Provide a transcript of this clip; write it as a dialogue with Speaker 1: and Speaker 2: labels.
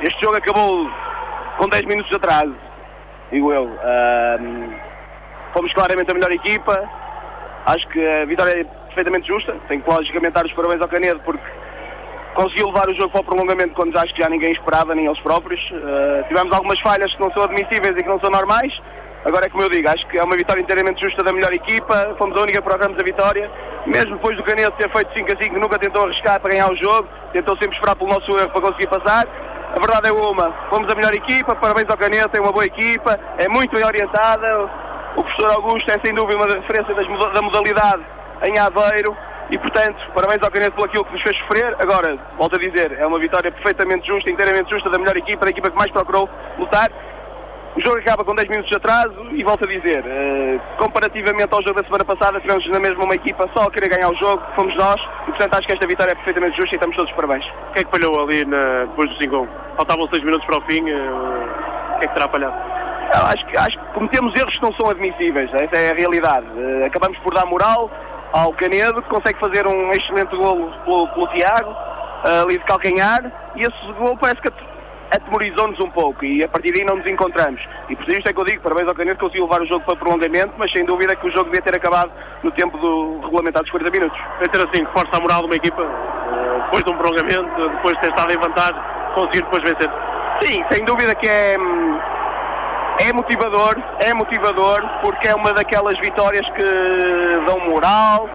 Speaker 1: Este jogo acabou com 10 minutos de atraso, digo eu. Fomos claramente a melhor equipa. Acho que a vitória é perfeitamente justa. Tenho que logicamente dar os parabéns ao Canedo porque conseguiu levar o jogo para o prolongamento quando acho que já ninguém esperava, nem eles próprios. Tivemos algumas falhas que não são admissíveis e que não são normais. Agora é como eu digo, acho que é uma vitória inteiramente justa da melhor equipa. Fomos a única que procuramos a vitória. Mesmo depois do Canedo ter feito 5-5, nunca tentou arriscar para ganhar o jogo. Tentou sempre esperar pelo nosso erro para conseguir passar. A verdade é uma, fomos a melhor equipa, parabéns ao Canedo, tem uma boa equipa, é muito bem orientada. O professor Augusto é sem dúvida uma referência da modalidade em Aveiro. E, portanto, parabéns ao Canedo por aquilo que nos fez sofrer. Agora, volto a dizer, é uma vitória perfeitamente justa, inteiramente justa da melhor equipa, da equipa que mais procurou lutar. O jogo acaba com 10 minutos de atraso e, volto a dizer, comparativamente ao jogo da semana passada, tivemos na mesma uma equipa só a querer ganhar o jogo, fomos nós, e, portanto, acho que esta vitória é perfeitamente justa e estamos todos de parabéns.
Speaker 2: O que é que falhou ali depois do 5-1? Faltavam 6 minutos para o fim, o que é que terá falhado?
Speaker 1: Acho que cometemos erros que não são admissíveis, essa é a realidade. Acabamos por dar moral ao Canedo, que consegue fazer um excelente golo pelo Tiago, ali de calcanhar, e esse golo parece que atemorizou-nos um pouco, e a partir daí não nos encontramos. E por isso é que eu digo, parabéns ao Canedo, que conseguiu levar o jogo para prolongamento, mas sem dúvida que o jogo devia ter acabado no tempo do regulamentado dos 40 minutos.
Speaker 2: Deve ter assim, reforça a moral de uma equipa, depois de um prolongamento, depois de ter estado em vantagem, conseguir depois vencer.
Speaker 1: Sim, sem dúvida que é motivador, porque é uma daquelas vitórias que dão moral,